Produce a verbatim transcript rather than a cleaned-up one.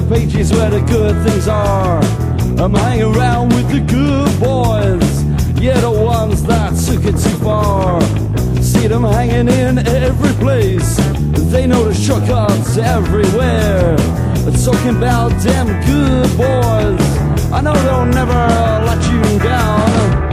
pages where the good things are. I'm hanging around with the good boys, yeah, the ones that took it too far. See them hanging in every place, they know the shortcuts everywhere. Talking about them good boys, I know they'll never let you down.